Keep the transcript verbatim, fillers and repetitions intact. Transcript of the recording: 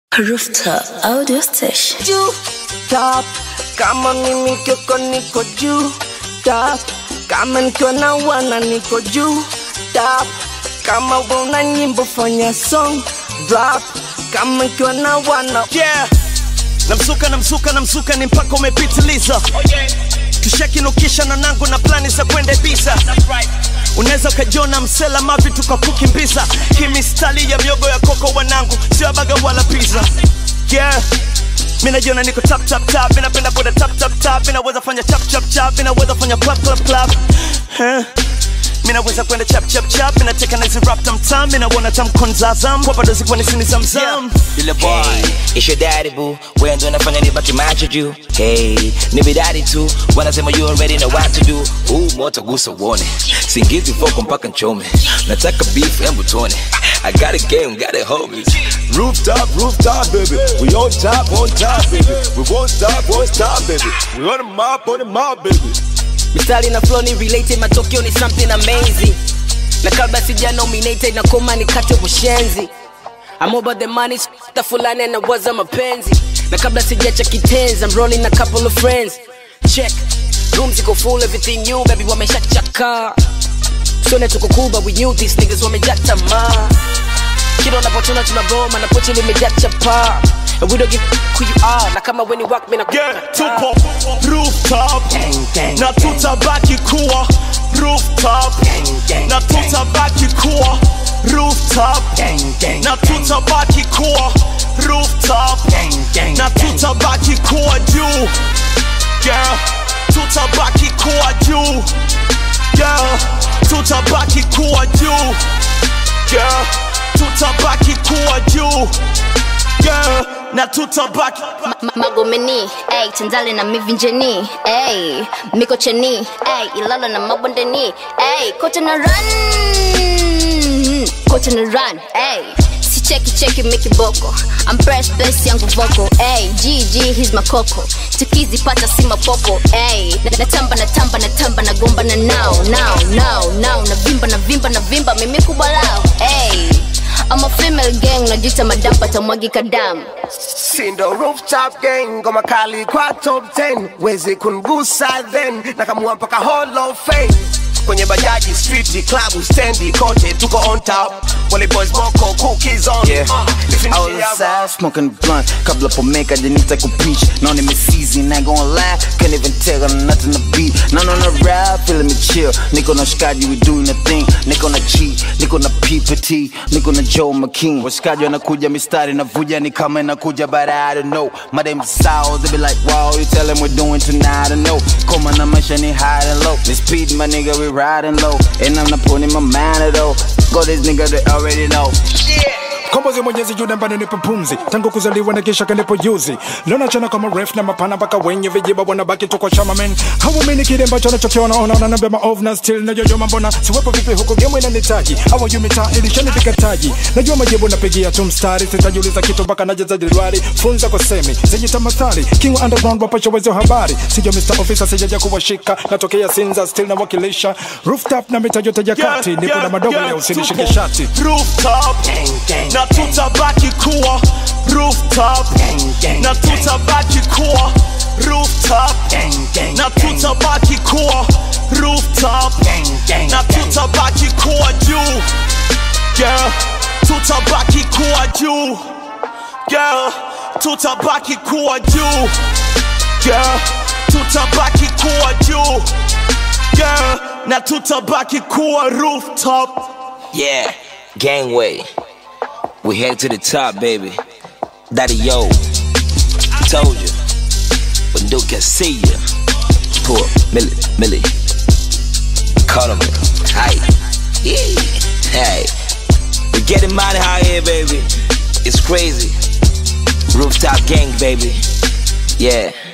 Rooftop Audio Station. Juu top, kama mimi kyoko niko juu top, kama nikiwa na wana niko juu top, kama una nyimbo fanya song drop, kama nikiwa na wana yeah. Namsuka namsuka namsuka ni mpaka umepitiliza. Oh yeah. Tushakinukisha na nangu na plani za kwenda Ibiza. That's right. Unaweza kajiona msela mavi tukakukimbiza. Kimi stali ya miogo ya koko wanangu, sio baga wala pizza. Yeah. Mina jiona niko tap tap tap, mina penda kwenda tap tap tap, mina weza fanya chap chap chap, mina weza fanya clap clap clap. Huh? Mina weza kwenda chap chap chap, mina teka na hizi rap tam tam, mina wana tam konzazam, kwa bado zikuwa nisini zamzam. Yule boy, hey, it's your daddy boo, wewe ndo unafanya nibaki macho juu. Hey, ni bidadi tu, wanasema you already know what to do. Ooh, moto gusa uone, singizi foko mpaka nchome, nataka beef embu tuone. I got a game, got it homies. Rooftop, rooftop, baby. We on top, on top, baby. We won't stop, won't stop, baby. We on the mob, on the mob, baby. Mistari na flow ni related, matokeo ni something amazing. Na kabla sija nominated na koma ni kate bushenzi. I'm about the money, ta fulani na waza mapenzi. Na kabla sijacha kitenzi, I'm rolling a couple of friends. Check, rooms go full, everything new, baby wameshachaka. So na tuko cool, but we knew these niggas wamejata ma. Kilo na potuna tunaboma, na pochi limejata pa. And we don't give who you are, na kama when you walk me na yeah, tupo rooftop, gang, gang, na tutabaki kuwa rooftop, gang, gang, na tutabaki kuwa rooftop, gang, gang, na tutabaki kuwa rooftop, gang, gang, na tutabaki kuwa juu, yeah, tutabaki kuwa juu, yeah, tutabaki kuwa juu, yeah, tutabaki kuwa juu, yeah, na tutabaki Magomeni, ay, Tanzali na mivinjeni, ay, miko cheni, ay, ilala na mabondeni, ay, kote na run, kote na run, ay, si cheki cheki miki boko, I'm fresh best yangu vocal, ay, G G he's my coco, tukizi pata si mapopo, ay, natamba natamba natamba na gomba na now, now, now, now, na vimba na vimba na vimba, mimi kubalao, ay, I'm a female gang, najita madampa tamwagika damu. Sindo rooftop gang, goma kali kwa top ten. Wezi kungusa then, nakamua mpaka hall of fame. Kwenye bajaji, street, club, stendi, kote, tuko on top. Wale boys moko, cookies on. Yeah, uh, I was outside smoking blunt. Couple up on make, I didn't take a preach. None of me season, ain't gon' lie. Can't even tell her nothing to beat. None on the ride, feeling me chill. Niko na shikaji, we doing the thing. Niko na cheat, niko na P P T, niko na Joe McKean. Washikaji wanakuja mistari navuja ni kama inakuja, but I don't know. My name is Sao, they be like, wow, you tell them we're doing tonight, I don't know. Koma na maisha ni high and low. This speed, my nigga, we riding low. And I'm not putting my mind at all. Go this nigga, they already know. Yeah. Kombozi mwenyezi juda mbani nipo pumzi. Tangu kuzaliwa na kisha kanipo yuzi. Lona chana kama ref na mapana baka wenye vijiba wanabaki tu kwa shama men. Hawa mini kide mbacho nachokiona ona ona nabema off na still na jojo mbona. Siwepo vipi huko game inanitaji. Hawa yumita ilishani vikataji. Najua majibu napigia tu mstari. Sitajiuliza kitu baka najaza dilwari. Funza kwa semi. Sijita mathali. King underground wapasha wezo habari. Sijo mister Officer sijaja kuwashika. Natokea Sinza still na wakilisha. Rooftop na mita jote jakati. Nipo na madogo ya usinishike shati. Rooftop, gang, gang, na tutabaki kuwa rooftop, gang, gang, na tutabaki kuwa rooftop, gang, gang, na tutabaki kuwa rooftop, gang, gang, na tutabaki kuwa juu, yeah, tutabaki kuwa juu, yeah, tutabaki kuwa juu, yeah, tutabaki kuwa juu, yeah, na tutabaki kuwa rooftop. Yeah, gangway. We head to the top, baby. Daddy, yo, told you. But Duke can see ya. Poor Millie, Millie. Call him. Hey, yeah. Hey, we getting money out here, baby. It's crazy. Rooftop gang, baby. Yeah.